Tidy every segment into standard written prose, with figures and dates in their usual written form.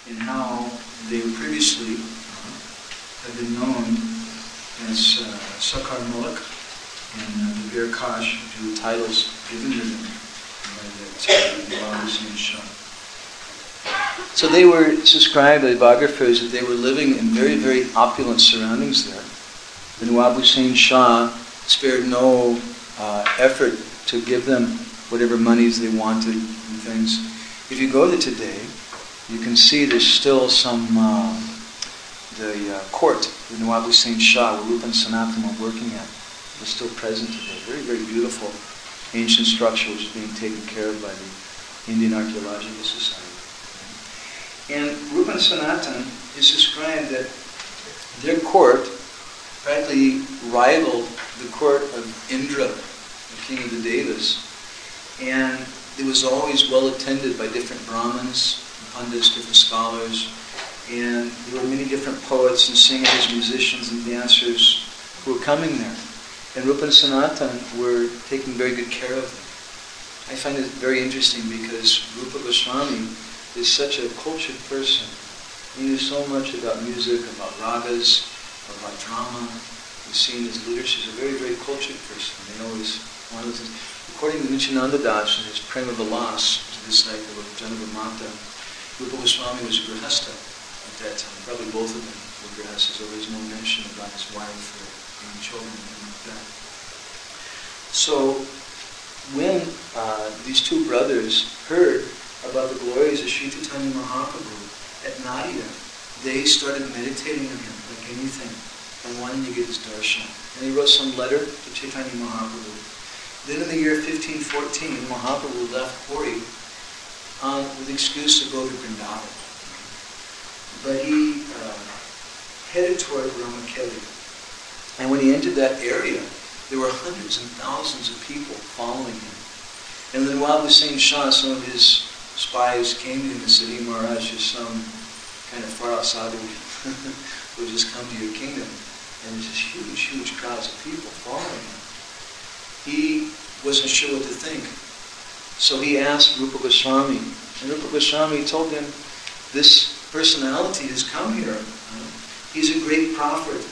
in how they previously had been known as Sakar Mulak and Veer Kash, due to titles given to them by the Nawab Hussain Shah. So they were described by biographers that they were living in very, very opulent surroundings there. The Nawab Hussain Shah spared no effort to give them whatever monies they wanted and things. If you go there today, you can see there's still some, the court, the Nawab Hussain Shah, where Rupa and Sanatan were working at, is still present today. Very, very beautiful ancient structure which is being taken care of by the Indian Archaeological Society. And Rupa and Sanatan is described that their court practically rivaled the court of Indra, the king of the Devas, and it was always well attended by different Brahmins, Pandits, different scholars, and there were many different poets and singers, musicians and dancers who were coming there. And Rupa and Sanatan were taking very good care of them. I find it very interesting because Rupa Goswami is such a cultured person. He knew so much about music, about ragas, about drama. We've seen his literature. He's a very, very cultured person. You know, he's one of the things. According to Nityananda Das in his Prema Vilas, the disciple of Janava Mata, Rupa Goswami was a grihasta at that time. Probably both of them were grihastas. There was no mention about his wife or any children or anything like that. So when these two brothers heard about the glories of Sri Chaitanya Mahaprabhu at Nadia, they started meditating on him like anything and wanting to get his darshan. And he wrote some letter to Chaitanya Mahaprabhu. Then in the year 1514, Mahaprabhu left Puri with the excuse to go to Vrindavan. But he headed toward Ramakeli. And when he entered that area, there were hundreds and thousands of people following him. And then while Hussain Shah, some of his spies came to him and said, "Hey Maharaj, you're some kind of far-out sadhu who just come to your kingdom." And there's just huge, huge crowds of people following him. He wasn't sure what to think. So he asked Rupa Goswami, and Rupa Goswami told him, this personality has come here. He's a great prophet.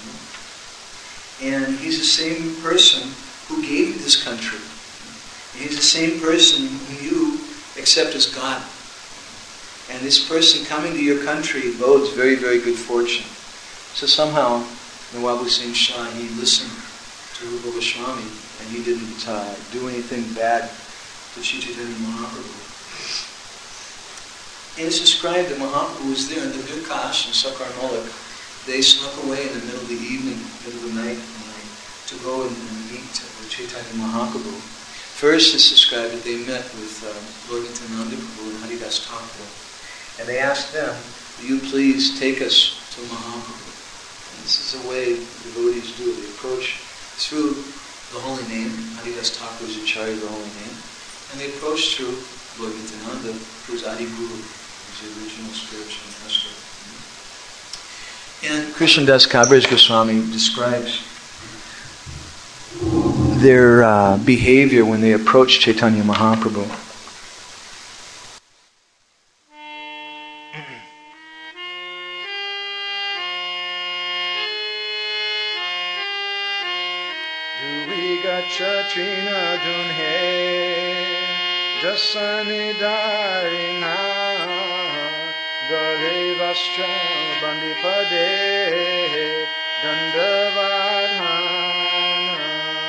And he's the same person who gave you this country. He's the same person whom you accept as God. And this person coming to your country bodes very, very good fortune. So somehow, Nawab Hussain Shah, he listened to Rupa Goswami, and he didn't do anything bad to Sri Chaitanya Mahaprabhu. And it's described that Mahaprabhu was there, and the Veer Kash and Sakar Mulak, they snuck away in the middle of the evening, middle of the night, to go and meet with Chaitanya Mahaprabhu. First, it's described that they met with Lord Nityananda Prabhu and Haridas Thakur, and they asked them, "Will you please take us to Mahaprabhu?" And this is the way devotees do. They approach through the holy name. Haridas Thakur is Acharya of the holy name. And they approach through Lord Nityananda, who is Adi Guru, who's the original spiritual master. And Krishnadas Kaviraj Goswami describes their behavior when they approached Chaitanya Mahaprabhu. Chatrina dunhe jasani darina gare vastra bandipade dandavadhana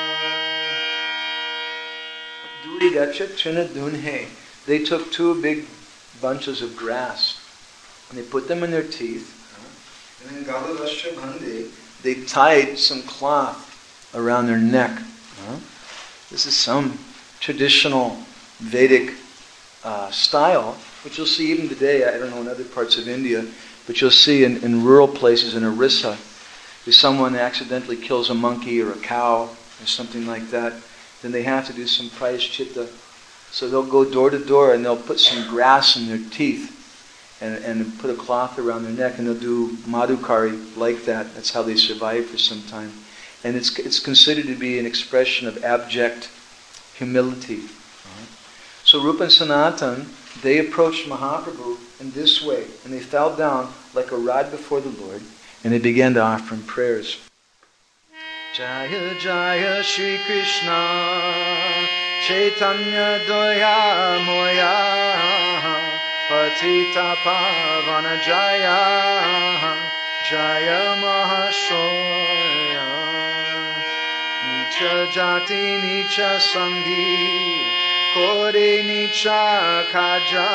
duri gachatrina dunhe. They took two big bunches of grass and they put them in their teeth, and then gare vastra bande, they tied some cloth around their neck. This is some traditional Vedic style, which you'll see even today, I don't know, in other parts of India, but you'll see in rural places in Orissa, if someone accidentally kills a monkey or a cow or something like that, then they have to do some prayaschitta. So they'll go door to door and they'll put some grass in their teeth and put a cloth around their neck, and they'll do madhukari like that. That's how they survive for some time. And it's considered to be an expression of abject humility. So Rupa and Sanatan they approached Mahaprabhu in this way, and they fell down like a rod before the Lord, and they began to offer him prayers. Jaya Jaya Shri Krishna Chaitanya Daya Moya Patita Pavana Jaya Jaya Mahashoya Nicha Jati Nicha Sanghi Kore Nicha Kaja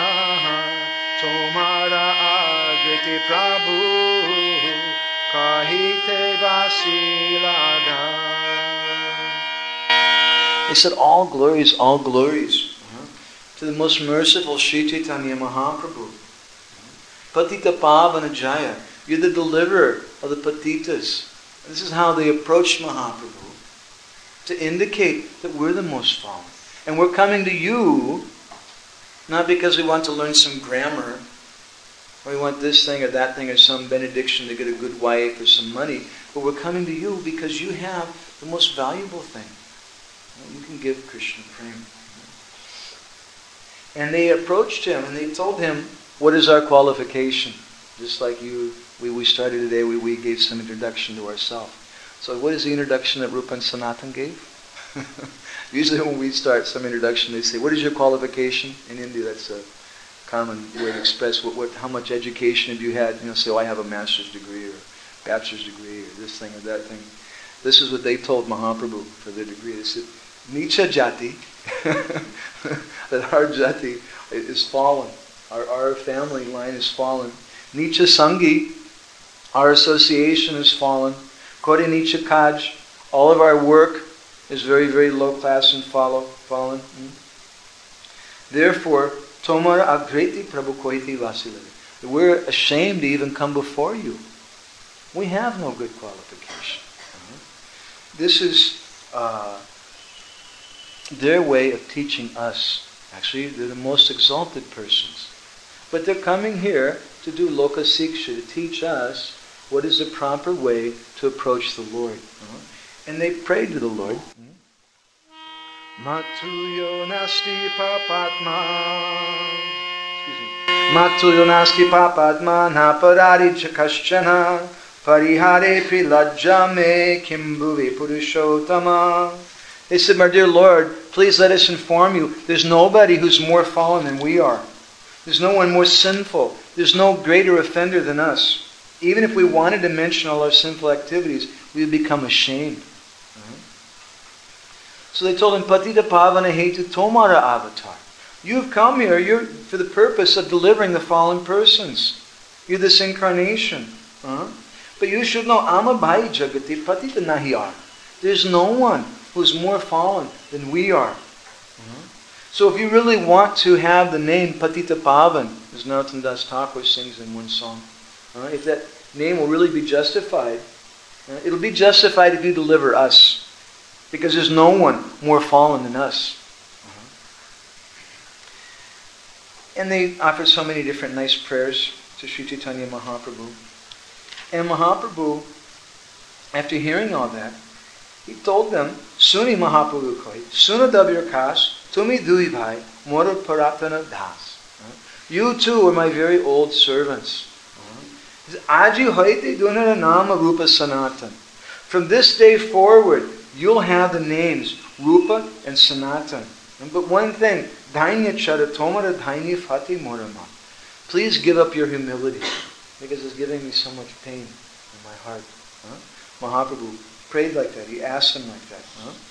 Tomara Agriti Prabhu Kahite Vasilada. They said, all glories to the most merciful Sri Chaitanya Mahaprabhu. Patita Pavana Jaya. You're the deliverer of the Patitas. This is how they approached Mahaprabhu, to indicate that we're the most fallen. And we're coming to you, not because we want to learn some grammar, or we want this thing or that thing or some benediction to get a good wife or some money, but we're coming to you because you have the most valuable thing. You can give Krishna prema. And they approached him and they told him, what is our qualification? Just like we started today, we gave some introduction to ourselves. So what is the introduction that Rupa and Sanatan gave? Usually when we start some introduction, they say, what is your qualification? In India, that's a common way to express how much education have you had. Say, I have a master's degree or bachelor's degree or this thing or that thing. This is what they told Mahaprabhu for their degree. They said, Nicha Jati, that our Jati is fallen. Our family line is fallen. Nicha Sanghi, our association is fallen. Kore Nicha Kaj, all of our work is very, very low class and fallen. Therefore, Tomar Agreti Prabhu Kohiti Vasilada. We're ashamed to even come before you. We have no good qualification. This is their way of teaching us. Actually, they're the most exalted persons. But they're coming here to do Loka Siksha, to teach us what is the proper way to approach the Lord. And they prayed to the Lord. Matuyo nasti papatma. Matuyo nasti papatma naparari chakaschana parihare prilajjame kimbhuvi purushottama. They said, my dear Lord, please let us inform you, there's nobody who's more fallen than we are. There's no one more sinful. There's no greater offender than us. Even if we wanted to mention all our sinful activities, we would become ashamed. So they told him, Patita Pavana Hetu Tomara Avatar. You've come here for the purpose of delivering the fallen persons. You're this incarnation. But you should know, Amabhai Jagati Patita Nahiyar. There's no one who's more fallen than we are. So if you really want to have the name Patita Pavan, as Narottam Das Thakur sings in one song, if that name will really be justified, it'll be justified if you deliver us. Because there's no one more fallen than us. And they offered so many different nice prayers to Sri Chaitanya Mahaprabhu. And Mahaprabhu, after hearing all that, he told them, Suni Mahaprabhu koi, Suna Dabir Kas, Tumi Dui Bhai, Mora Paratana Das. You too are my very old servants. Aji Hoite Dunara Nama Rupa Sanatan. From this day forward, you'll have the names Rupa and Sanatan. But one thing, Dhainya Chara Tomara Dhaini Fati Morama. Please give up your humility, because it's giving me so much pain in my heart. Mahaprabhu prayed like that. He asked him like that.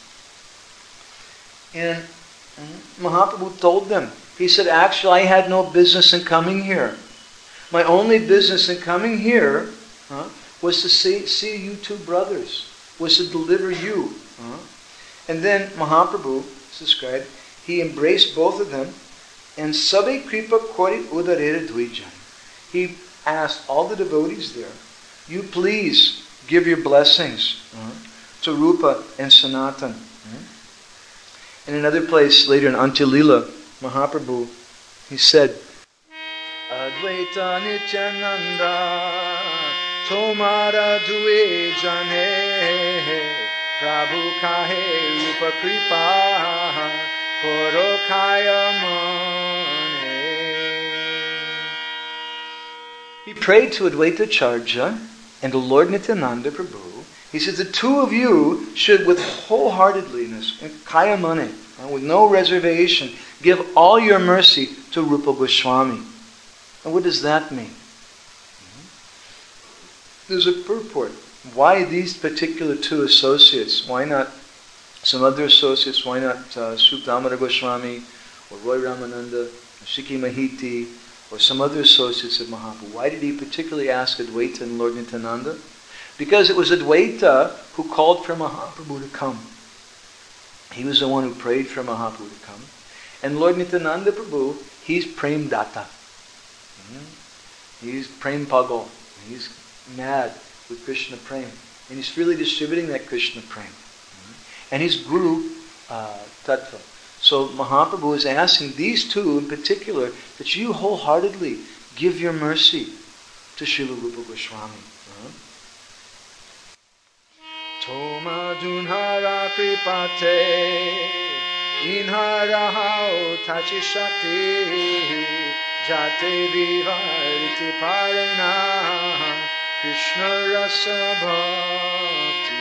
And Mahaprabhu told them, he said, actually, I had no business in coming here. My only business in coming here was to see you two brothers, was to deliver you. And then Mahaprabhu, it's described, he embraced both of them, and Sabe Kripa Kori Udarera Dvijan. He asked all the devotees there, you please give your blessings to Rupa and Sanatan. In another place, later in Antya-lila, Mahaprabhu, he said, Advaita Nityananda Tomara Due Jane Prabhu Kahe Rupa Kripa Koro Kaya Mane. He prayed to Advaita Charja and to Lord Nityananda Prabhu. He says the two of you should, with wholeheartedliness, kaya mane, with no reservation, give all your mercy to Rupa Goswami. And what does that mean? There's a purport. Why these particular two associates? Why not some other associates? Why not Srup Damodar Goswami or Roy Ramananda or Shiki Mahiti or some other associates of Mahaprabhu? Why did he particularly ask Advaita and Lord Nityananda? Because it was Advaita who called for Mahaprabhu to come. He was the one who prayed for Mahaprabhu to come. And Lord Nityananda Prabhu, he's Prem Datta. He's Prem Pagal. He's mad with Krishna Prem. And he's freely distributing that Krishna Prem. And he's Guru Tattva. So Mahaprabhu is asking these two in particular that you wholeheartedly give your mercy to Srila Rupa Goswami. Toma Dunhara Kripate Inhara Hao Tachishati Jate Vivariti Parana Krishna Rasa Bhakti.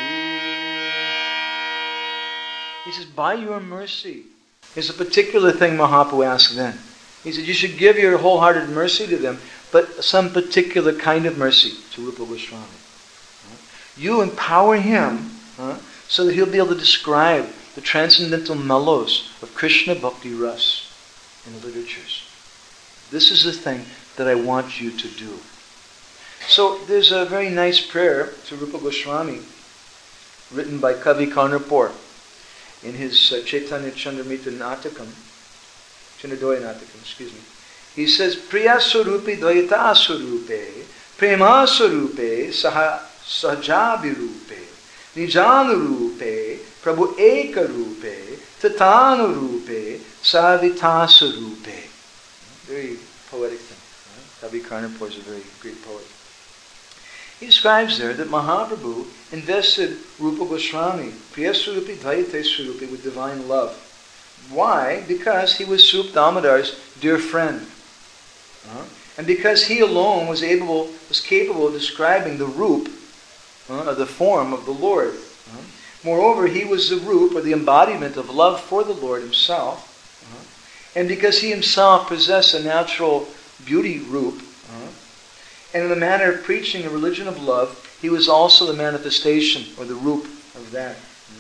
He says, by your mercy. There's a particular thing Mahaprabhu asked then. He said, you should give your wholehearted mercy to them, but some particular kind of mercy to Rupa Goswami. You empower him so that he'll be able to describe the transcendental mellows of Krishna Bhakti Ras in the literatures. This is the thing that I want you to do. So there's a very nice prayer to Rupa Goswami written by Kavi Karnapur in his Chaitanya Chandramrita Natakam, Chandradoya Natakam, He says, Priya Swarupi Dvaita Swarupe, Prema Swarupe, Sahajabirupe, Nijanurupe, Prabhu Eka Rupe, Tatanurupe, Savita Swarupe. Very poetic thing. Kavi Karnapur is a very great poet. He describes there that Mahaprabhu invested Rupa Goswami, Priya Swarupi Dvaita Swarupi, with divine love. Why? Because he was Srup Damodar's dear friend. And because he alone was capable of describing the Rup, the form of the Lord. Moreover, he was the Rup, or the embodiment of love for the Lord himself. And because he himself possessed a natural beauty Rup, and in the manner of preaching a religion of love, he was also the manifestation, or the Rup of that.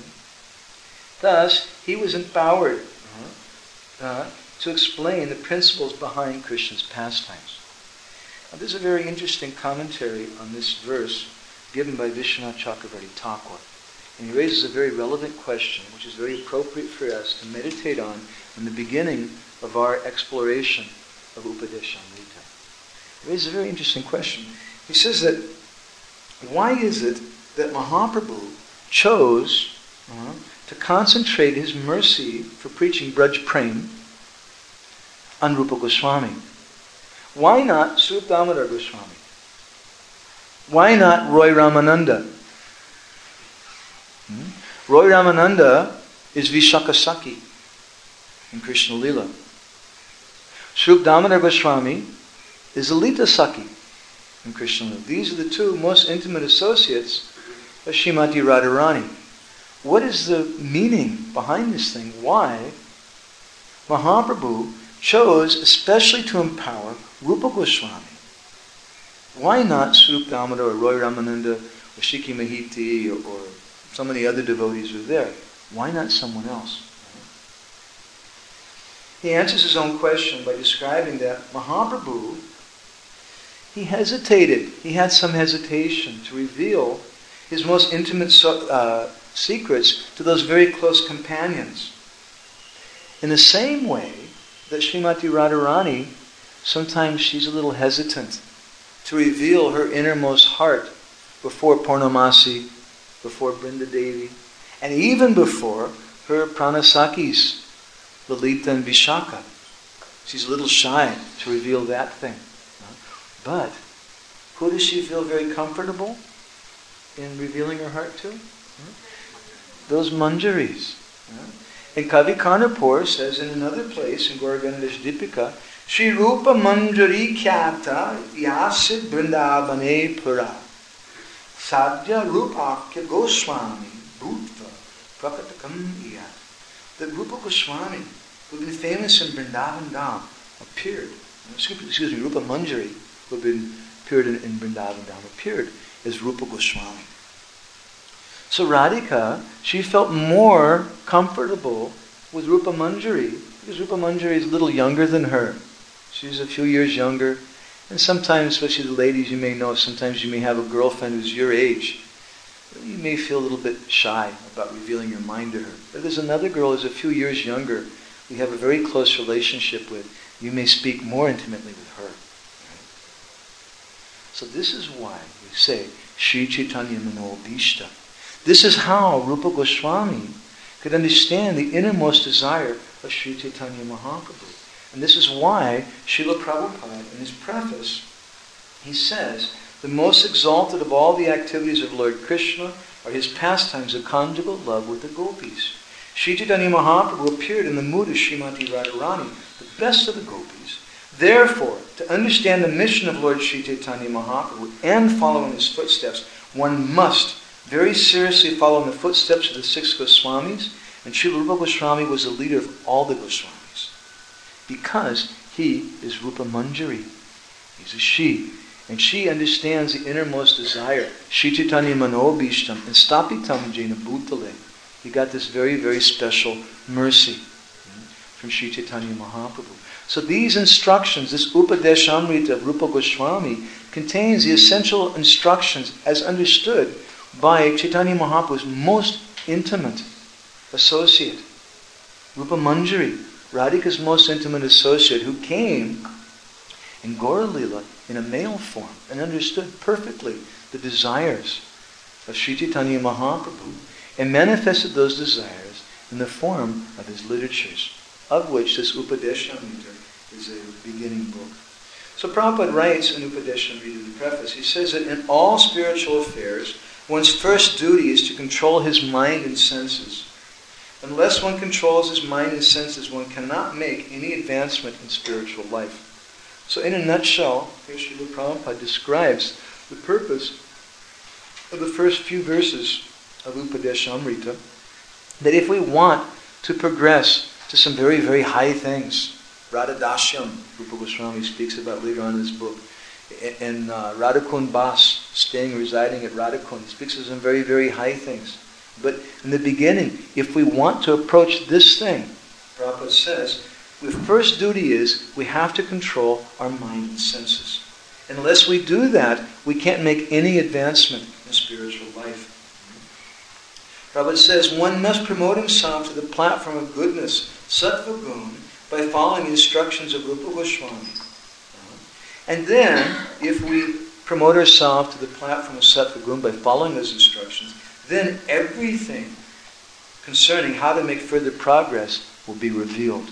Thus, he was empowered to explain the principles behind Krishna's pastimes. Now, there's a very interesting commentary on this verse given by Vishwanath Chakravarti Thakur. And he raises a very relevant question, which is very appropriate for us to meditate on in the beginning of our exploration of Upadeshamrita. He raises a very interesting question. He says that, why is it that Mahaprabhu chose to concentrate his mercy for preaching Braj Prem on Rupa Goswami? Why not Srup Damodar Goswami? Why not Roy Ramananda? Roy Ramananda is Vishakasaki in Krishna Lila. Srup Damodar Goswami is Alita Saki in Krishna Lila. These are the two most intimate associates of Srimati Radharani. What is the meaning behind this thing? Why Mahaprabhu chose especially to empower Rupa Goswami? Why not Srup Damodar or Roy Ramananda or Shiki Mahiti or so many other devotees who are there? Why not someone else? He answers his own question by describing that Mahaprabhu, he hesitated. He had some hesitation to reveal his most intimate secrets to those very close companions. In the same way that Srimati Radharani, sometimes she's a little hesitant to reveal her innermost heart before Purnamasi, before Brinda Devi, and even before her Pranasakis, Lalita and Vishaka. She's a little shy to reveal that thing. But who does she feel very comfortable in revealing her heart to? Those manjaris. And Kavi Karnapur says in another place, in Gaura Ganadesha Dipika, Shri Rupa Manjari Khyata Yasid Vrindavane Pura Sadhya Rupakya Goswami Bhutva Prakatakam Iyat. That Rupa Goswami, who had been famous in Vrindavan Dham, appeared. Rupa Manjari, who had appeared in Vrindavan Dham, appeared as Rupa Goswami. So Radhika, she felt more comfortable with Rupa Manjari because Rupa Manjari is a little younger than her. She's a few years younger. And sometimes, especially the ladies, you may know, sometimes you may have a girlfriend who's your age. You may feel a little bit shy about revealing your mind to her. But there's another girl who's a few years younger, we have a very close relationship with. You may speak more intimately with her. Right? So this is why we say, Sri Chaitanya Mano Bhishta. This is how Rupa Goswami could understand the innermost desire of Sri Chaitanya Mahaprabhu. And this is why Srila Prabhupada, in his preface, he says, the most exalted of all the activities of Lord Krishna are his pastimes of conjugal love with the gopis. Sri Chaitanya Mahaprabhu appeared in the mood of Srimati Radharani, the best of the gopis. Therefore, to understand the mission of Lord Sri Chaitanya Mahaprabhu and follow in his footsteps, one must very seriously follow in the footsteps of the 6 Goswamis, and Srila Rupa Goswami was the leader of all the Goswamis. Because he is Rupa Manjari. He's a she. And she understands the innermost desire. Shri Chaitanya Manobhishtam and Stapitam Jena Bhutale. He got this very, very special mercy from Shri Chaitanya Mahaprabhu. So these instructions, this Upadeshamrita of Rupa Goswami, contains the essential instructions as understood by Chaitanya Mahaprabhu's most intimate associate, Rupa Manjari, Radhika's most intimate associate, who came in Gaura Lila in a male form and understood perfectly the desires of Sri Chaitanya Mahaprabhu and manifested those desires in the form of his literatures, of which this Upadeshamrita is a beginning book. So Prabhupada writes in Upadeshamrita in the preface, he says that in all spiritual affairs, one's first duty is to control his mind and senses. Unless one controls his mind and senses, one cannot make any advancement in spiritual life. So in a nutshell, here Srila Prabhupada describes the purpose of the first few verses of Upadeshamrita, that if we want to progress to some very, very high things, Radhadasyam, Rupa Goswami speaks about later on in this book, and Radhakund Bas, residing at Radhakund, speaks of some very, very high things. But in the beginning, if we want to approach this thing, Prabhupada says, the first duty is we have to control our mind and senses. Unless we do that, we can't make any advancement in spiritual life. Prabhupada says, one must promote himself to the platform of goodness, sattva gun, by following the instructions of Rupa Goswami. And then, if we promote ourselves to the platform of sattva gun by following those instructions, then everything concerning how to make further progress will be revealed.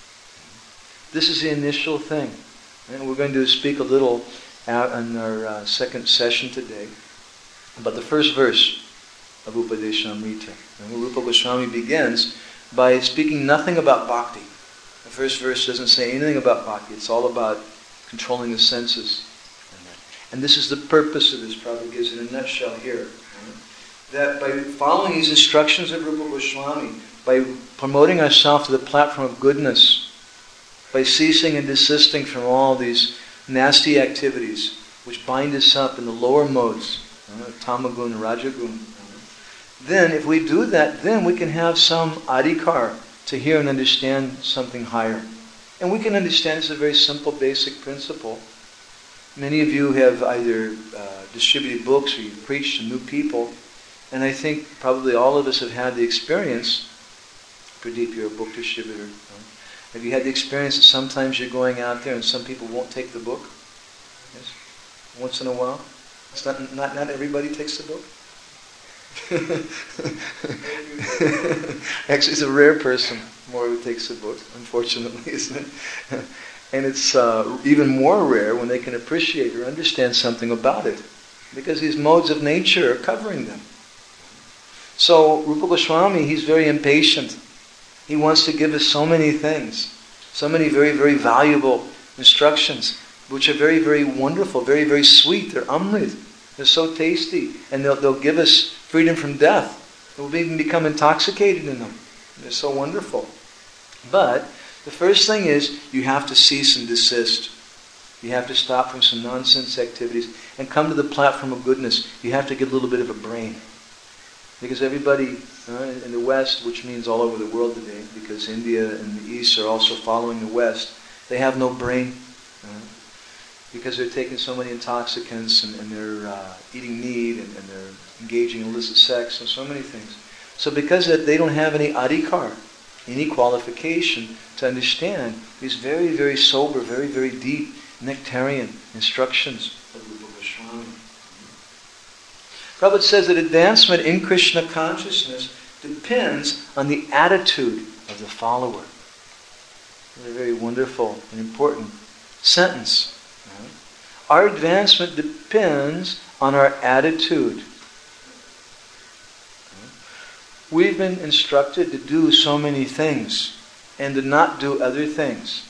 This is the initial thing. And we're going to speak a little out in our second session today about the first verse of Upadeshamrita. And Rupa Goswami begins by speaking nothing about bhakti. The first verse doesn't say anything about bhakti. It's all about controlling the senses. And this is the purpose of this. Prabhupada gives it in a nutshell here. That by following these instructions of Rupa Goswami, by promoting ourselves to the platform of goodness, by ceasing and desisting from all these nasty activities which bind us up in the lower modes, tamagun, rajagun, then if we do that, then we can have some adhikar to hear and understand something higher. And we can understand it's a very simple, basic principle. Many of you have either distributed books or you've preached to new people. And I think probably all of us have had the experience, Pradeep, you're a book distributor. Have you had the experience that sometimes you're going out there and some people won't take the book? Yes? Once in a while? It's not everybody takes the book? Actually, it's a rare person more who takes the book, unfortunately, isn't it? And it's even more rare when they can appreciate or understand something about it, because these modes of nature are covering them. So Rupa Goswami, he's very impatient. He wants to give us so many things, so many very, very valuable instructions, which are very, very wonderful, very, very sweet. They're amrit. They're so tasty. And they'll give us freedom from death. We'll even become intoxicated in them. They're so wonderful. But the first thing is you have to cease and desist. You have to stop from some nonsense activities and come to the platform of goodness. You have to get a little bit of a brain. Because everybody in the West, which means all over the world today, because India and the East are also following the West, they have no brain. Because they're taking so many intoxicants and they're eating meat and they're engaging in illicit sex and so many things. So because they don't have any adhikar, any qualification to understand these very, very sober, very, very deep nectarian instructions of Rupa Goswami. Prabhupada says that advancement in Krishna consciousness depends on the attitude of the follower. A very wonderful and important sentence. Our advancement depends on our attitude. We've been instructed to do so many things and to not do other things.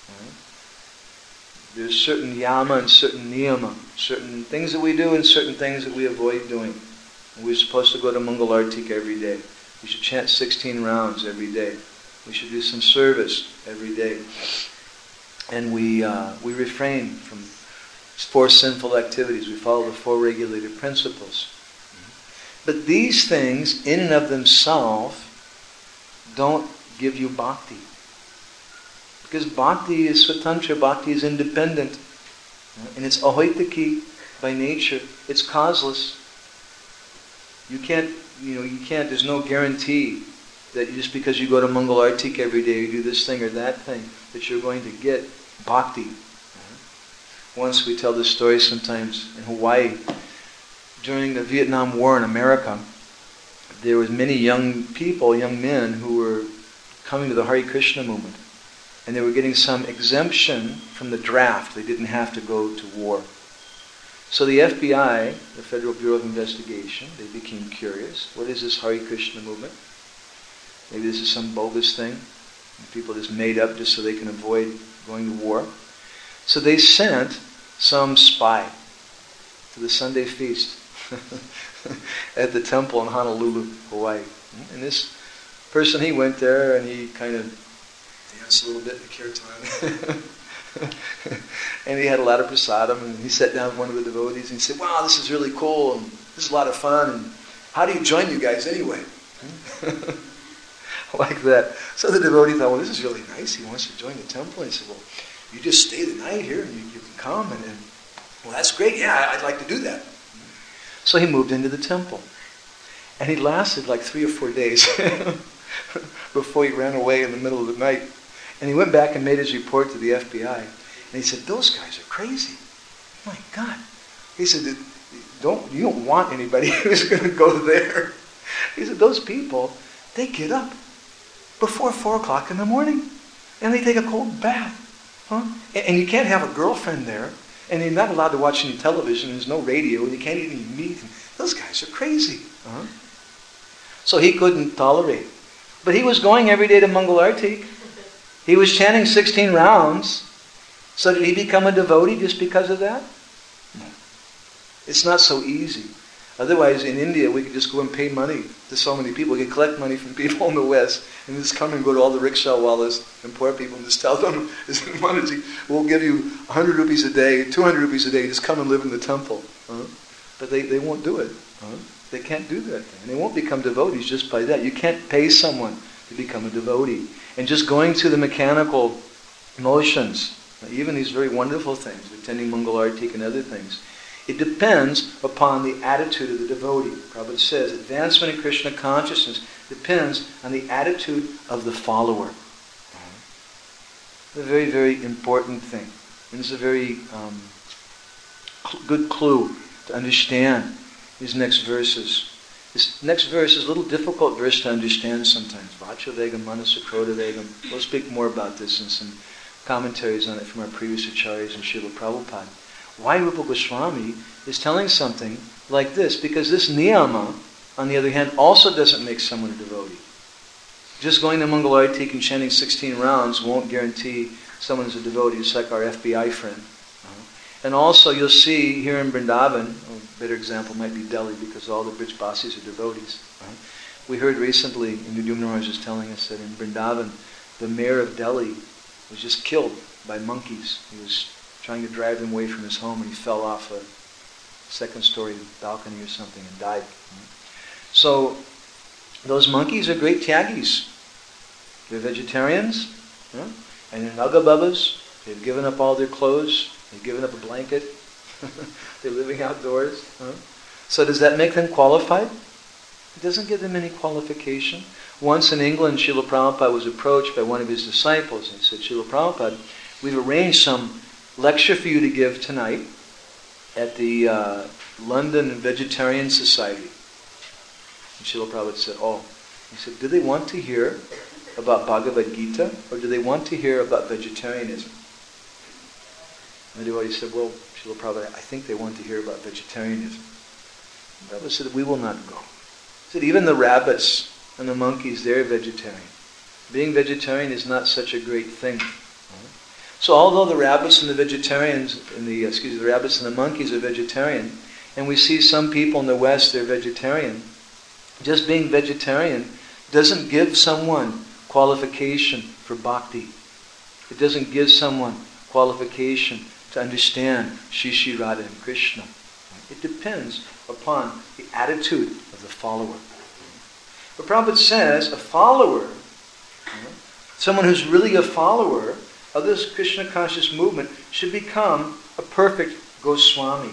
There's certain yama and certain niyama, certain things that we do and certain things that we avoid doing. And we're supposed to go to Mangal Artik every day. We should chant 16 rounds every day. We should do some service every day. And we refrain from 4 sinful activities. We follow the 4 regulated principles. But these things, in and of themselves, don't give you bhakti. Because bhakti is swatantra, bhakti is independent. And it's ahoitaki by nature. It's causeless. You can't, there's no guarantee that just because you go to Mangal Artik every day, you do this thing or that thing, that you're going to get bhakti. Once we tell this story sometimes in Hawaii, during the Vietnam War in America, there was many young people, young men, who were coming to the Hare Krishna movement. And they were getting some exemption from the draft. They didn't have to go to war. So the FBI, the Federal Bureau of Investigation, they became curious. What is this Hare Krishna movement? Maybe this is some bogus thing. People just made up just so they can avoid going to war. So they sent some spy to the Sunday feast at the temple in Honolulu, Hawaii. And this person, he went there and he kind of danced a little bit in the kirtan. And he had a lot of prasadam, and he sat down with one of the devotees and he said, "Wow, this is really cool, and this is a lot of fun, and how do you join you guys anyway?" Like that. So the devotee thought, well, this is really nice. He wants to join the temple. And he said, well, you just stay the night here and you can come. And well, that's great. Yeah, I'd like to do that. So he moved into the temple. And he lasted like 3 or 4 days before he ran away in the middle of the night. And he went back and made his report to the FBI. And he said, those guys are crazy. My God. He said, you don't want anybody who's going to go there. He said, those people, they get up before 4 o'clock in the morning. And they take a cold bath. And you can't have a girlfriend there. And you're not allowed to watch any television. There's no radio. And you can't eat any meat. Those guys are crazy. So he couldn't tolerate. But he was going every day to Mangal Artik. He was chanting 16 rounds. So did he become a devotee just because of that? No. It's not so easy. Otherwise, in India, we could just go and pay money to so many people. We could collect money from people in the West and just come and go to all the rickshaw wallas and poor people and just tell them, we'll give you 100 rupees a day, 200 rupees a day, just come and live in the temple. But they won't do it. They can't do that thing. And they won't become devotees just by that. You can't pay someone to become a devotee. And just going through the mechanical motions, even these very wonderful things, attending Mangal Artik and other things, it depends upon the attitude of the devotee. Prabhupada says, advancement in Krishna consciousness depends on the attitude of the follower. A very, very important thing. And it's a very good clue to understand these next verses. This next verse is a little difficult verse to understand sometimes. Vacha Vegam, Manasa Krodha Vegam. We'll speak more about this in some commentaries on it from our previous acharyas and Srila Prabhupada. Why Rupa Goswami is telling something like this? Because this niyama, on the other hand, also doesn't make someone a devotee. Just going to Mangal Artik and chanting 16 rounds won't guarantee someone who's a devotee. It's like our FBI friend. And also you'll see here in Vrindavan, a better example might be Delhi because all the Brij Basis are devotees. We heard recently, Nidhu Maharaj was telling us that in Vrindavan, the mayor of Delhi was just killed by monkeys. He was trying to drive them away from his home and he fell off a second-story balcony or something and died. So those monkeys are great tyagis. They're vegetarians, and they're Naga Babas. They've given up all their clothes. They've given up a blanket. They're living outdoors. So does that make them qualified? It doesn't give them any qualification. Once in England, Srila Prabhupada was approached by one of his disciples and he said, Srila Prabhupada, we've arranged some lecture for you to give tonight at the London Vegetarian Society. And Srila Prabhupada said, he said, do they want to hear about Bhagavad Gita or do they want to hear about vegetarianism? And the devotee said, well, Srila Prabhupada, I think they want to hear about vegetarianism. And Prabhupada said, we will not go. He said, even the rabbits and the monkeys, they're vegetarian. Being vegetarian is not such a great thing. So although the rabbits and the the rabbits and the monkeys are vegetarian, and we see some people in the West, they're vegetarian, just being vegetarian doesn't give someone qualification for bhakti. It doesn't give someone qualification to understand Shri Radha and Krishna. It depends upon the attitude of the follower. But Prabhupada says a follower, someone who's really a follower of this Krishna conscious movement should become a perfect Goswami.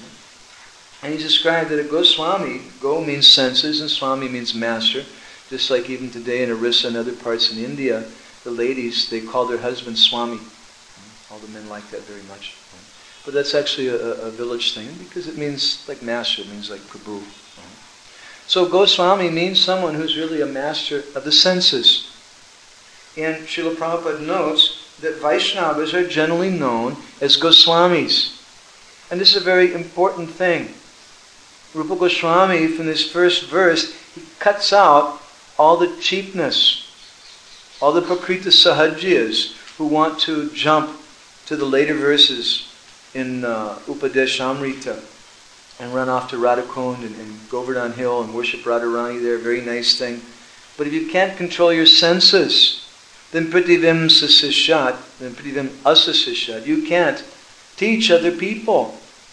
And he described that a Goswami, Go means senses and Swami means master. Just like even today in Orissa and other parts in India, the ladies, they call their husbands Swami. All the men like that very much. But that's actually a village thing because it means like master, it means like Prabhu. So Goswami means someone who's really a master of the senses. And Srila Prabhupada notes that Vaishnavas are generally known as Goswamis. And this is a very important thing. Rupa Goswami, from this first verse, he cuts out all the cheapness, all the Prakrita Sahajiyas who want to jump to the later verses in Upadeshamrita and run off to Radhakund and Govardhan Hill and worship Radharani there, very nice thing. But if you can't control your senses, then prativim sasishat, then prativim asasishat. You can't teach other people.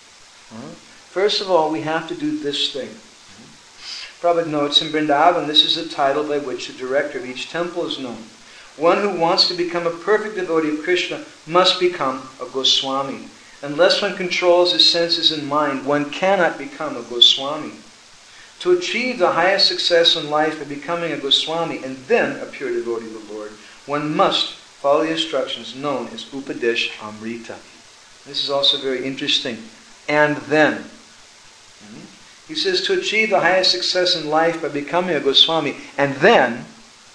First of all, we have to do this thing. Prabhupada notes in Vrindavan, this is the title by which the director of each temple is known. One who wants to become a perfect devotee of Krishna must become a Goswami. Unless one controls his senses and mind, one cannot become a Goswami. To achieve the highest success in life by becoming a Goswami and then a pure devotee of the Lord, one must follow the instructions known as Upadesh Amrita. This is also very interesting. And then. He says to achieve the highest success in life by becoming a Goswami and then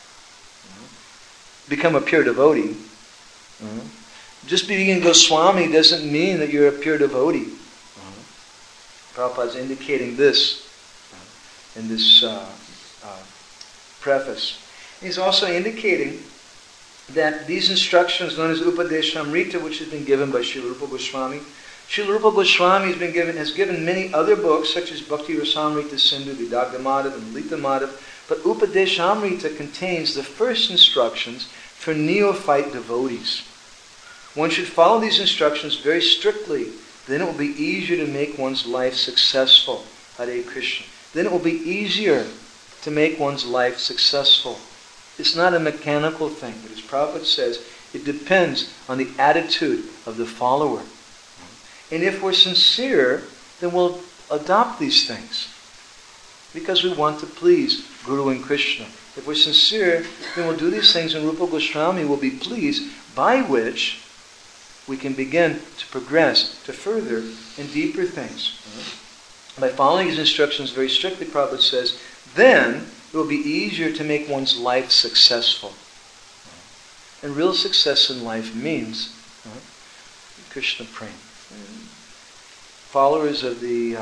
become a pure devotee. Just being a Goswami doesn't mean that you're a pure devotee. Prabhupada's indicating this in this preface. He's also indicating that these instructions known as Upadeshamrita, which has been given by Srila Rupa Goswami, Srila Rupa Goswami has given many other books such as Bhakti Rasamrita Sindhu, Vidagdha Madhav, and Lita Madhav, but Upadeshamrita contains the first instructions for neophyte devotees. One should follow these instructions very strictly. Then it will be easier to make one's life successful. Hare Krishna. Then it will be easier to make one's life successful. It's not a mechanical thing, but as Prabhupada says, it depends on the attitude of the follower. And if we're sincere, then we'll adopt these things because we want to please Guru and Krishna. If we're sincere, then we'll do these things and Rupa Goswami will be pleased, by which we can begin to progress to further and deeper things. By following his instructions very strictly, Prabhupada says, then it will be easier to make one's life successful. And real success in life means Krishna Prem. Followers of the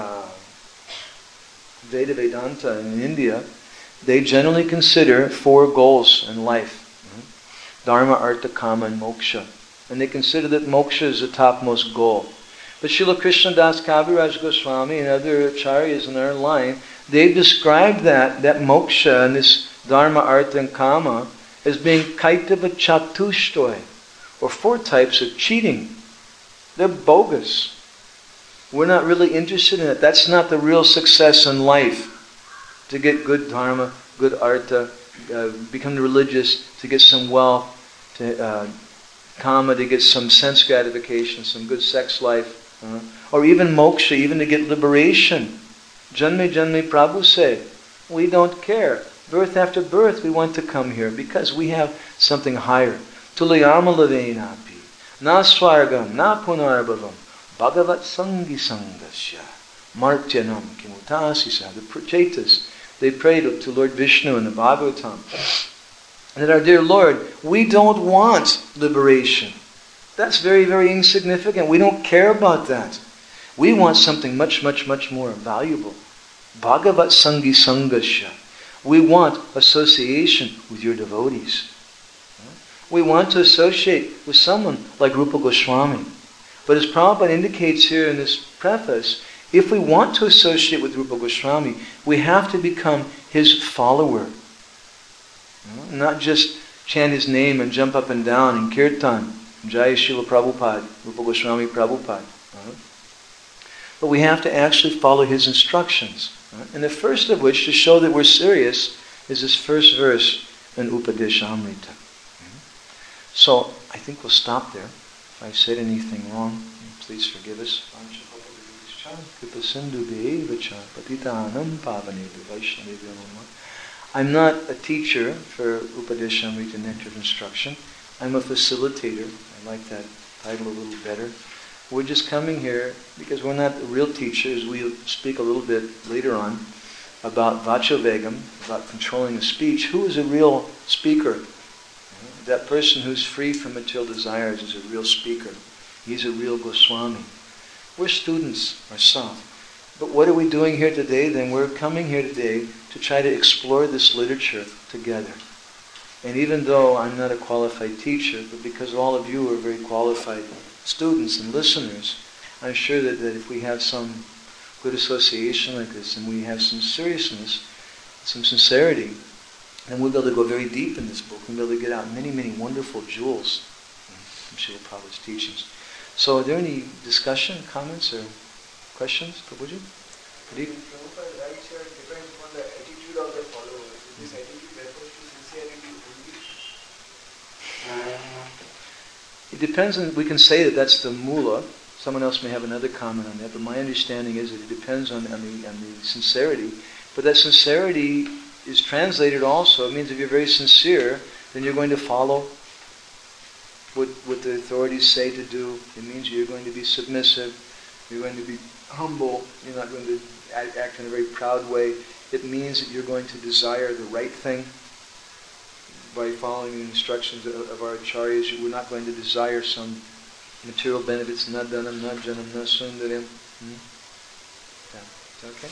Veda Vedanta in India, they generally consider 4 goals in life. Dharma, Artha, Kama, and Moksha. and they consider that moksha is the topmost goal. But Srila Krishnadas Kaviraj Goswami and other acharyas in our line, they've described that moksha and this dharma, artha, and kama as being kaitava chatushtoi, or 4 types of cheating. They're bogus. We're not really interested in it. That's not the real success in life. To get good dharma, good artha, become religious, to get some wealth, to kama, to get some sense gratification, some good sex life, or even moksha, even to get liberation. Janme Janme Prabhu say, we don't care. Birth after birth we want to come here because we have something higher. Tulayama lavenapi, na swargam, na punarbhavam, bhagavat sangi sangasya, martyanam kimutasisa. The Chetas, they pray to Lord Vishnu in the Bhagavatam, that our dear Lord, we don't want liberation. That's very, very insignificant. We don't care about that. We want something much, much, much more valuable. Bhagavat sangi sangasya. We want association with your devotees. We want to associate with someone like Rupa Goswami. But as Prabhupada indicates here in this preface, if we want to associate with Rupa Goswami, we have to become his follower. Not just chant his name and jump up and down in kirtan, Jai Srila Prabhupada, Rupa Goswami Prabhupada. But we have to actually follow his instructions. And the first of which, to show that we're serious, is this first verse in Upadeshamrita. So, I think we'll stop there. If I said anything wrong, please forgive us. I'm not a teacher for Upadeshamrita, Nectar of Instruction. I'm a facilitator. I like that title a little better. We're just coming here because we're not real teachers. We'll speak a little bit later on about Vachovegam, about controlling the speech. Who is a real speaker? That person who's free from material desires is a real speaker. He's a real Goswami. We're students ourselves. But what are we doing here today? Then we're coming here today to try to explore this literature together. And even though I'm not a qualified teacher, but because all of you are very qualified students and listeners, I'm sure that if we have some good association like this, and we have some seriousness, some sincerity, then we'll be able to go very deep in this book, and be able to get out many, many wonderful jewels from Srila Prabhupada's teachings. So are there any discussion, comments, or questions, Prabhuji? Prabhupada writes here, depends upon the attitude of the followers. Is this attitude refers to sincerity only? It depends on, we can say that that's the mula. Someone else may have another comment on that, but my understanding is that it depends on the sincerity. But that sincerity is translated also. It means if you're very sincere, then you're going to follow what the authorities say to do. It means you're going to be submissive. You're going to be humble. You're not going to act in a very proud way. It means that you're going to desire the right thing. By following the instructions of our acharyas, we're not going to desire some material benefits. Na dhanam, na janam, na sundaram. Yeah. Okay?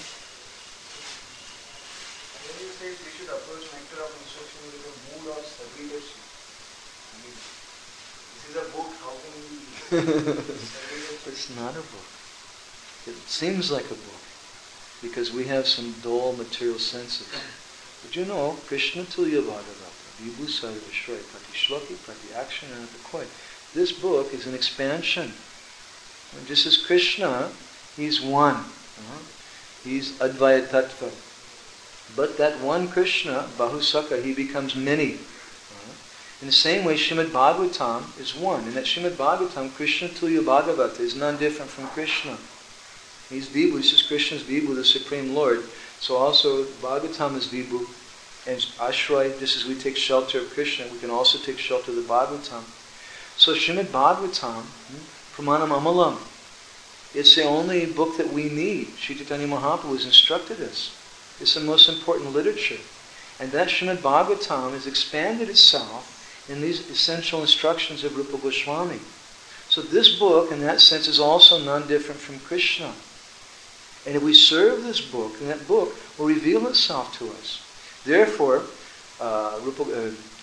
When you say we should approach Nectar of Instruction with a mood of leadership, I mean, this is a book, how can we... It's not a book. It seems like a book, because we have some dull material senses. But you know, Krishna Tulya Bhagavata, Vibhu Sarva Shroy, Prati Shloki, Prati Action, and the Koi. This book is an expansion. And just as Krishna, he's one. He's Advaya Tattva. But that one Krishna, Bahusaka, he becomes many. In the same way, Srimad Bhagavatam is one. In that Srimad Bhagavatam, Krishna Tulya Bhagavata is none different from Krishna. He's Vibhu. This is Krishna's Vibhu, the Supreme Lord. So also, Bhagavatam is Vibhu. And Ashray, just as we take shelter of Krishna, we can also take shelter of the Bhagavatam. So Srimad Bhagavatam, Pramanam Amalam, it's the only book that we need. Sri Chaitanya Mahaprabhu has instructed us. It's the most important literature. And that Srimad Bhagavatam has expanded itself in these essential instructions of Rupa Goswami. So this book, in that sense, is also none different from Krishna. And if we serve this book, then that book will reveal itself to us. Therefore,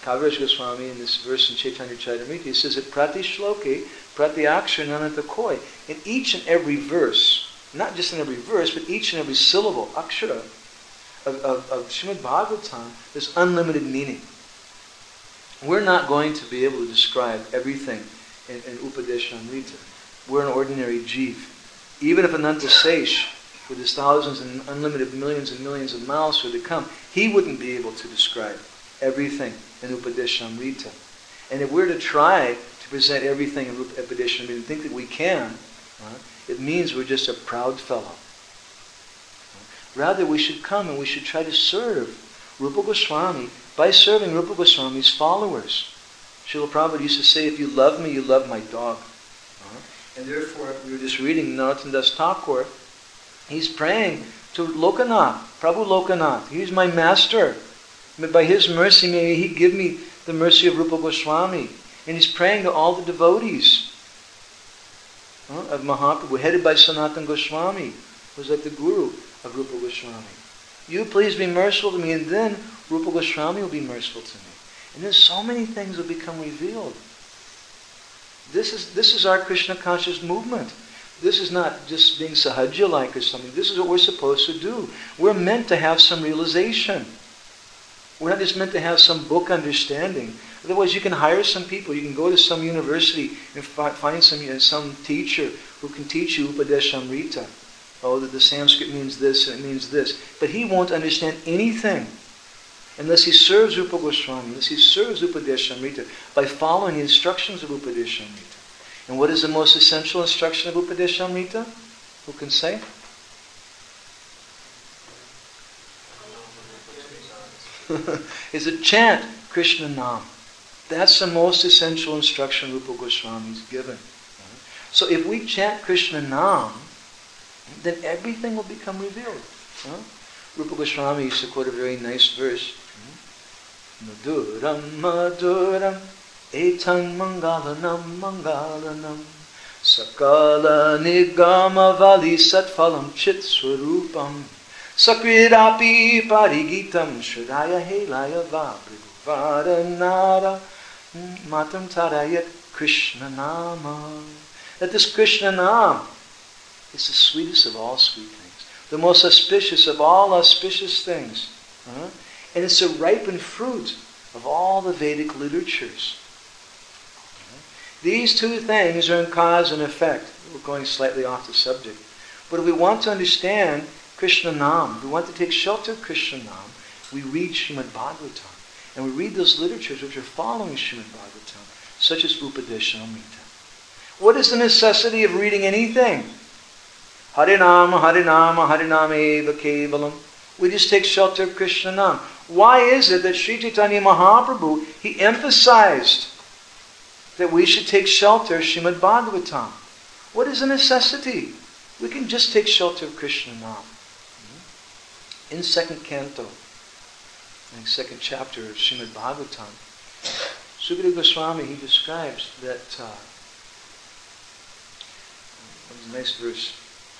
Kaviraj Goswami, in this verse in Chaitanya Charitamrita, he says that Prati Shloke, Prati Akshara Nananta Koi. In each and every verse, not just in every verse, but each and every syllable, Akshara, of Srimad Bhagavatam, there's unlimited meaning. We're not going to be able to describe everything in Upadeshamrita. We're an ordinary jeev. Even if Ananta Sesh, with his thousands and unlimited millions and millions of miles were to come, he wouldn't be able to describe everything in Upadeshamrita. And if we're to try to present everything in Upadeshamrita and think that we can, it means we're just a proud fellow. Rather, we should come and we should try to serve Rupa Goswami by serving Rupa Goswami's followers. Srila Prabhupada used to say, if you love me, you love my dog. And therefore, we were just reading Narottam Das Thakur. He's praying to Lokanath, Prabhu Lokanath. He's my master. By his mercy, may he give me the mercy of Rupa Goswami. And he's praying to all the devotees of Mahaprabhu, headed by Sanatana Goswami, who's like the guru of Rupa Goswami. You please be merciful to me, and then Rupa Goswami will be merciful to me. And then so many things will become revealed. This is our Krishna conscious movement. This is not just being sahaja-like or something. This is what we're supposed to do. We're meant to have some realization. We're not just meant to have some book understanding. Otherwise, you can hire some people. You can go to some university and find some teacher who can teach you Upadeshamrita. Oh, that the Sanskrit means this and it means this. But he won't understand anything unless he serves Rupa Goswami, unless he serves Upadeshamrita by following the instructions of Upadeshamrita. And what is the most essential instruction of Upadeshamrita? Who can say? Is it chant Krishna Nam. That's the most essential instruction Rupa Goswami is given. So if we chant Krishna Nam, then everything will become revealed. Rupa Goswami used to quote a very nice verse. Maduram maduram etam mangalanam mangalanam sakala nigama vali satphalam chit swarupam sakridapi parigitam shradaya helaya vabriguvaranara matam tarayat Krishna nama. That this Krishna Nam is the sweetest of all sweet things, the most auspicious of all auspicious things. And it's a ripened fruit of all the Vedic literatures. These two things are in cause and effect. We're going slightly off the subject. But if we want to understand Krishna Nam, if we want to take shelter of Krishna Nam, we read Srimad Bhagavatam. And we read those literatures which are following Srimad Bhagavatam, such as Upadeshamrita. What is the necessity of reading anything? Harinama, Harinama, Harinama eva kevalam. We just take shelter of Krishna Nam. Why is it that Sri Chaitanya Mahaprabhu, he emphasized that we should take shelter of Srimad Bhagavatam? What is the necessity? We can just take shelter of Krishna Nam. In second canto, in second chapter of Srimad Bhagavatam, Sukadeva Goswami, he describes that, a nice verse.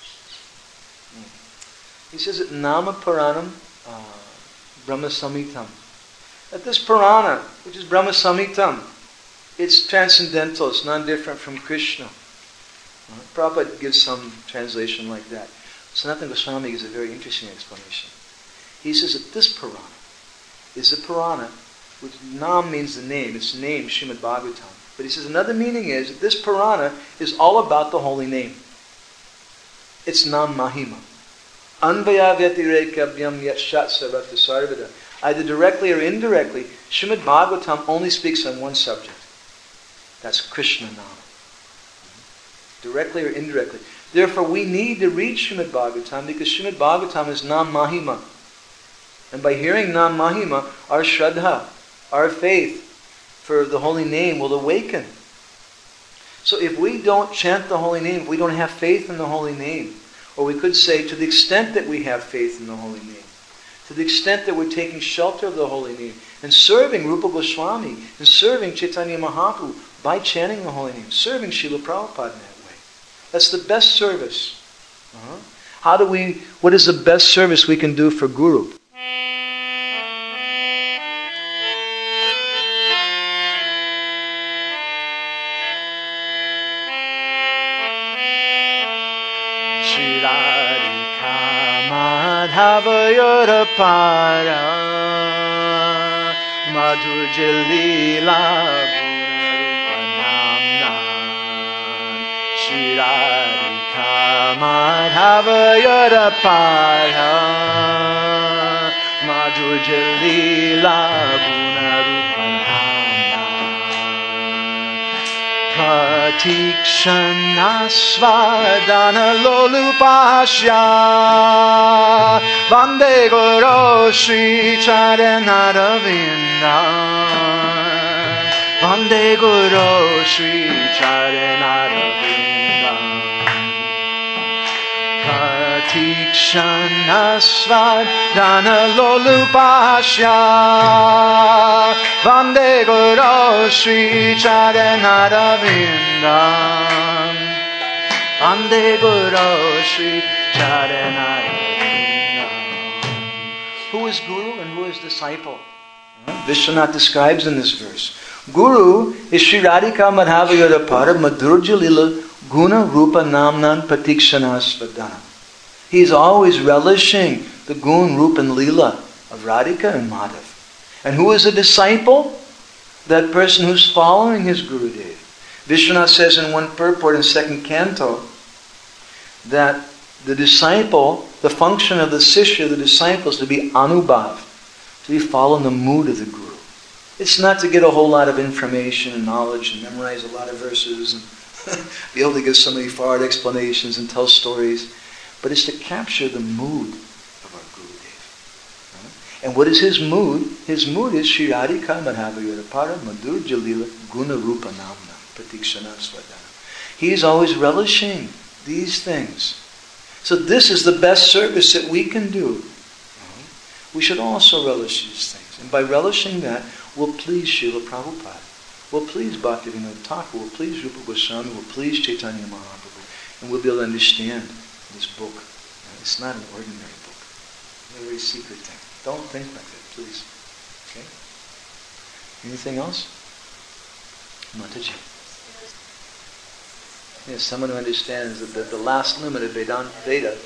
He says that Nama Puranam Brahma Samhitam. That this Purana, which is Brahma Samhitam, it's transcendental, it's non-different from Krishna. Prabhupada gives some translation like that. Sanatana Goswami gives a very interesting explanation. He says that this Purana is a Purana, which Nam means the name, it's the name Srimad Bhagavatam. But he says another meaning is that this Purana is all about the holy name. It's Nam Mahima. Anvaya vyatirekabhyam yat shat sarvata sarvada. Either directly or indirectly, Srimad Bhagavatam only speaks on one subject. That's Krishna Nam. Directly or indirectly. Therefore, we need to read Srimad Bhagavatam because Srimad Bhagavatam is Nam Mahima. And by hearing Nam Mahima, our Shraddha, our faith for the holy name will awaken. So if we don't chant the holy name, if we don't have faith in the holy name, or we could say, to the extent that we have faith in the holy name, to the extent that we're taking shelter of the holy name, and serving Rupa Goswami, and serving Chaitanya Mahaprabhu by chanting the holy name, serving Srila Prabhupada in that way. That's the best service. What is the best service we can do for Guru? Shri Radhika Madhava Yodapara Madhur Jalila Gunarupanamnan Shri Radhika Madhava Yodapara Madhur Jalila Pratikshana Svadana Lolupasya Vande Guru Shri Charanaravinda Vande Guru Shri Charanaravinda Pratikshana Svadana Lolupasya Vande Guru Shri Charanaravinda Vande Guru Shri Charanaravinda. Who is Guru and who is disciple? Vishwanath describes in this verse. Guru is Shri Radhika Madhava Yodapara Madhurja Lila Guna Rupa Namnan Pratikshana Svadana. He is always relishing the Gun, Rupa and Lila of Radhika and Madhav. And who is a disciple? That person who's following his Gurudev. Vishwanath says in one purport in second canto that the disciple, the function of the Sishya, the disciple, is to be anubhav, to be following the mood of the Guru. It's not to get a whole lot of information and knowledge and memorize a lot of verses and be able to give so many far explanations and tell stories, but it's to capture the mood of our Gurudev. And what is his mood? His mood is Shri Radhika Madhava Yodapara Madhur Jalila Guna Rupa Namna Pratikshana Svadana. He is always relishing these things. So this is the best service that we can do. We should also relish these things. And by relishing that, we'll please Srila Prabhupada. We'll please Bhaktivinoda Thakur. We'll please Rupa Goswami. We'll please Chaitanya Mahaprabhu. And we'll be able to understand this book. It's not an ordinary book. It's a very secret thing. Don't think like that, please. Okay? Anything else? Mataji. Yes, someone who understands that the last limit of Veda.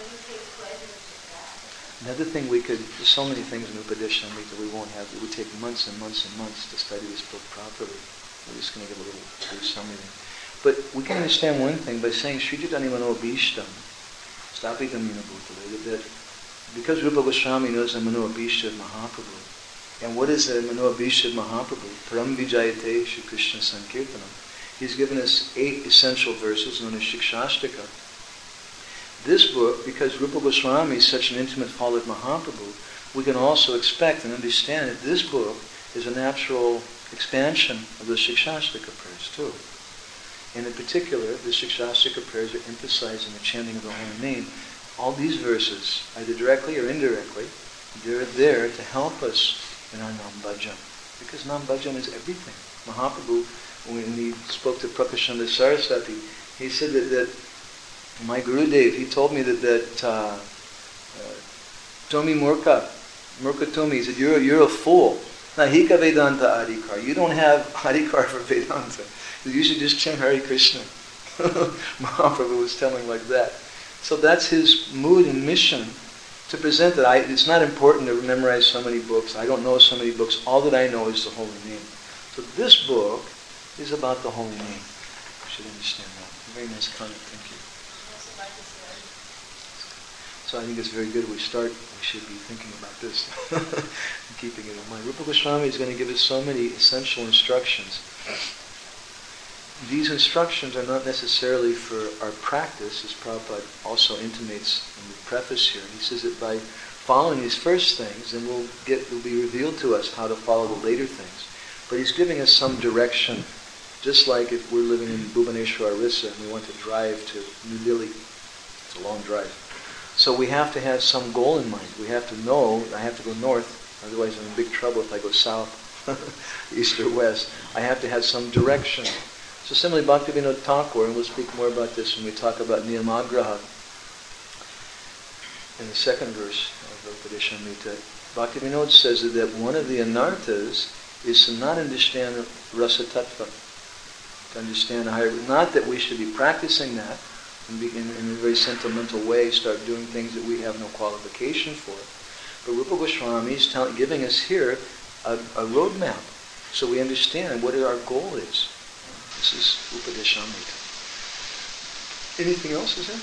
Another thing there's so many things in Upadeshamrita we won't have. It would take months and months and months to study this book properly. We're just going to give a little summary. But we can understand one thing by saying Srijatani Mano Abhishtam, Stapitam Yunabhutale, that because Rupa Goswami knows the Mano Abhishta of Mahaprabhu, and what is the Mano Abhishta of Mahaprabhu? Param Vijayate Shri Krishna Sankirtanam. He's given us 8 essential verses known as Shikshashtaka. This book, because Rupa Goswami is such an intimate follower of Mahaprabhu, we can also expect and understand that this book is a natural expansion of the Shikshashtaka prayers too. And in particular, the Shikshashtaka prayers are emphasizing the chanting of the holy name. All these verses, either directly or indirectly, they're there to help us in our Nam-bhajan. Because Nam-bhajan is everything. Mahaprabhu, when he spoke to Prakashanda Saraswati, he said that my Gurudev, he told me that Tomi Murka Tomi, he said, you're a fool. Nahika Vedanta Adhikar. You don't have Adhikar for Vedanta. You should just chant Hare Krishna. Mahaprabhu was telling like that. So that's his mood and mission, to present that it's not important to memorize so many books. I don't know so many books. All that I know is the holy name. So this book is about the holy name. You should understand that. Very nice comment. Thank you. So I think it's very good we should be thinking about this and keeping it in mind. Rupa Goswami is going to give us so many essential instructions. These instructions are not necessarily for our practice, as Prabhupada also intimates in the preface here. He says that by following these first things, then it'll be revealed to us how to follow the later things. But he's giving us some direction, just like if we're living in Bhubaneswar, Orissa, and we want to drive to New Delhi. It's a long drive. So we have to have some goal in mind. We have to know, I have to go north, otherwise I'm in big trouble if I go south, east or west. I have to have some direction. So similarly, Bhaktivinoda Thakur, and we'll speak more about this when we talk about Niyamagraha in the second verse of Upadeshamrita. Bhaktivinoda says that one of the anarthas is to not understand rasa tattva, to understand a higher, not that we should be practicing that, and in a very sentimental way start doing things that we have no qualification for. But Rupa Goswami is giving us here a roadmap so we understand what our goal is. This is Upadeshamrita. Anything else, is there?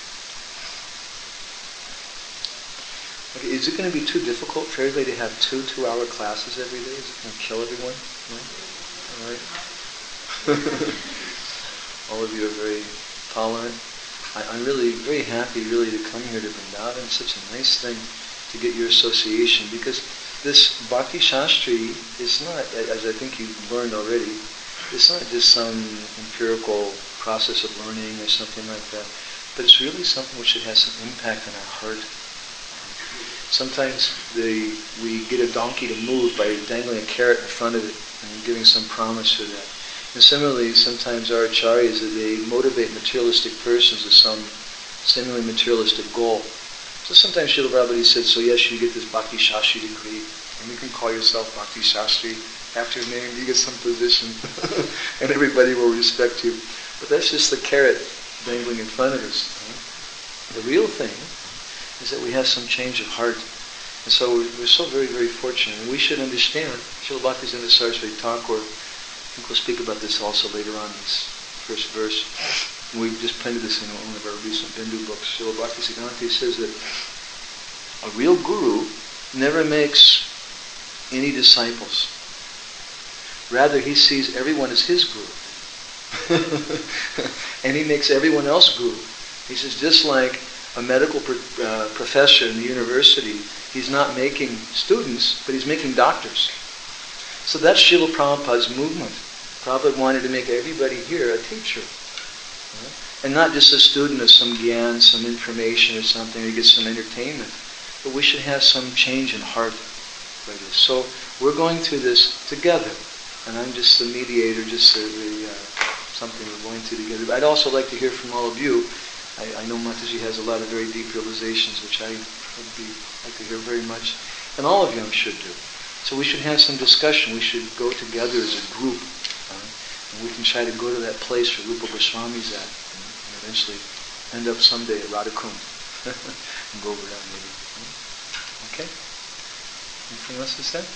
Okay, is it going to be too difficult for everybody to have 2-hour classes every day? Is it going to kill everyone? No? All right. All of you are very tolerant. I'm really very happy really to come here to Vrindavan. It's such a nice thing to get your association, because this Bhakti Shastri is not, as I think you've learned already, it's not just some empirical process of learning or something like that, but it's really something which has some impact on our heart. Sometimes we get a donkey to move by dangling a carrot in front of it and giving some promise to that. And similarly, sometimes our acharyas, they motivate materialistic persons to some seemingly materialistic goal. So sometimes Srila Prabhupada said, so yes, you get this Bhakti Shastri degree, and you can call yourself Bhakti Shastri. After your name, you get some position, and everybody will respect you. But that's just the carrot dangling in front of us. The real thing is that we have some change of heart. And so we're so very, very fortunate. And we should understand, Srila Bhaktisiddhanta Saraswati Thakur, I think we'll speak about this also later on in this first verse. And we've just printed this in one of our recent Bindu books. Srila Bhaktisiddhanta says that a real guru never makes any disciples. Rather, he sees everyone as his guru. And he makes everyone else guru. He says, just like a medical professor in the university, he's not making students, but he's making doctors. So that's Srila Prabhupada's movement. Prabhupada wanted to make everybody here a teacher. And not just a student of some gyan, some information or something, or get some entertainment. But we should have some change in heart by this. So we're going through this together. And I'm just the mediator, just something we're going through together. But I'd also like to hear from all of you. I know Mataji has a lot of very deep realizations, which I would like to hear very much. And all of you should do. So we should have some discussion. We should go together as a group. And we can try to go to that place where Rupa Goswami's at. And eventually end up someday at Radhakund. And go over that maybe. Okay? Anything else to say?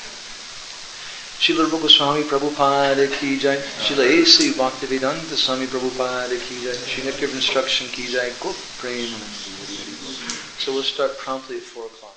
Srila Rupa Goswami Prabhupada ki jai. Srila A.C. Bhaktivedanta Swami Prabhupada ki jai. Sri Nectar of Instruction ki jai. Go prema. So we'll start promptly at 4 o'clock.